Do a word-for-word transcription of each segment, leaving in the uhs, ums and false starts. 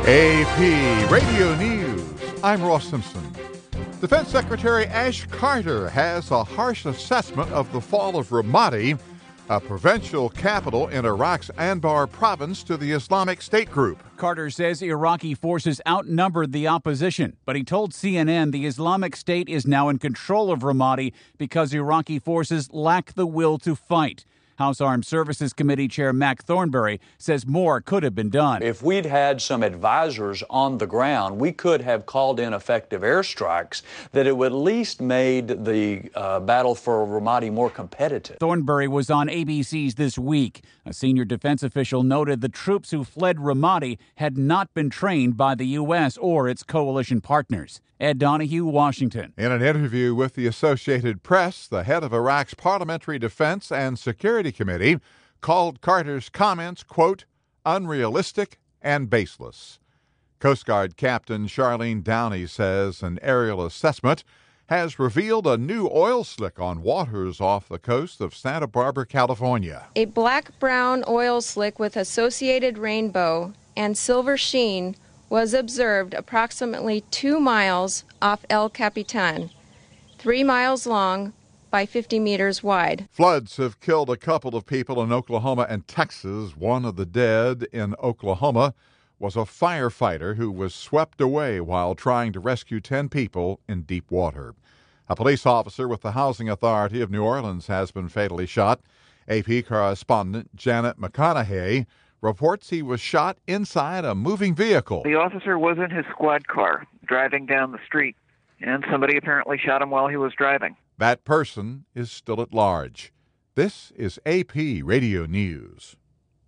A P Radio News. I'm Ross Simpson. Defense Secretary Ash Carter has a harsh assessment of the fall of Ramadi, a provincial capital in Iraq's Anbar province, to the Islamic State group. Carter says Iraqi forces outnumbered the opposition, but he told C N N the Islamic State is now in control of Ramadi because Iraqi forces lack the will to fight. House Armed Services Committee Chair Mac Thornberry says more could have been done. If we'd had some advisors on the ground, we could have called in effective airstrikes that it would at least made the uh, battle for Ramadi more competitive. Thornberry was on A B C's This Week. A senior defense official noted the troops who fled Ramadi had not been trained by the U S or its coalition partners. Ed Donahue, Washington. In an interview with the Associated Press, the head of Iraq's Parliamentary Defense and Security Committee called Carter's comments, quote, unrealistic and baseless. Coast Guard Captain Charlene Downey says an aerial assessment has revealed a new oil slick on waters off the coast of Santa Barbara, California. A black-brown oil slick with associated rainbow and silver sheen was observed approximately two miles off El Capitan, three miles long by fifty meters wide. Floods have killed a couple of people in Oklahoma and Texas. One of the dead in Oklahoma was a firefighter who was swept away while trying to rescue ten people in deep water. A police officer with the Housing Authority of New Orleans has been fatally shot. A P correspondent Janet McConaughey reports he was shot inside a moving vehicle. The officer was in his squad car driving down the street, and somebody apparently shot him while he was driving. That person is still at large. This is A P Radio News.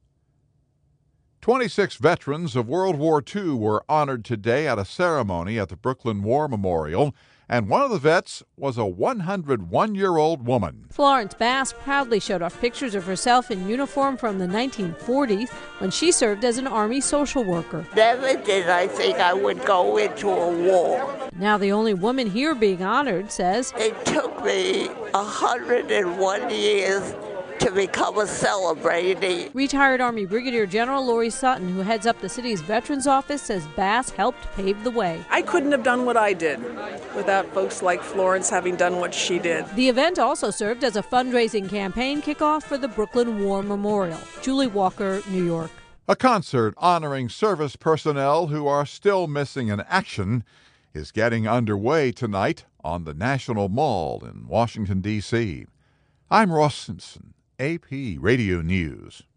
twenty-six veterans of World War Two were honored today at a ceremony at the Brooklyn War Memorial, and one of the vets was a one hundred one-year-old woman. Florence Bass proudly showed off pictures of herself in uniform from the nineteen forties when she served as an Army social worker. Never did I think I would go into a war. Now the only woman here being honored says, It took me one hundred one years to become a celebrity. Retired Army Brigadier General Lori Sutton, who heads up the city's Veterans Office, says Bass helped pave the way. I couldn't have done what I did without folks like Florence having done what she did. The event also served as a fundraising campaign kickoff for the Brooklyn War Memorial. Julie Walker, New York. A concert honoring service personnel who are still missing in action is getting underway tonight on the National Mall in Washington, D C I'm Ross Simpson, A P Radio News.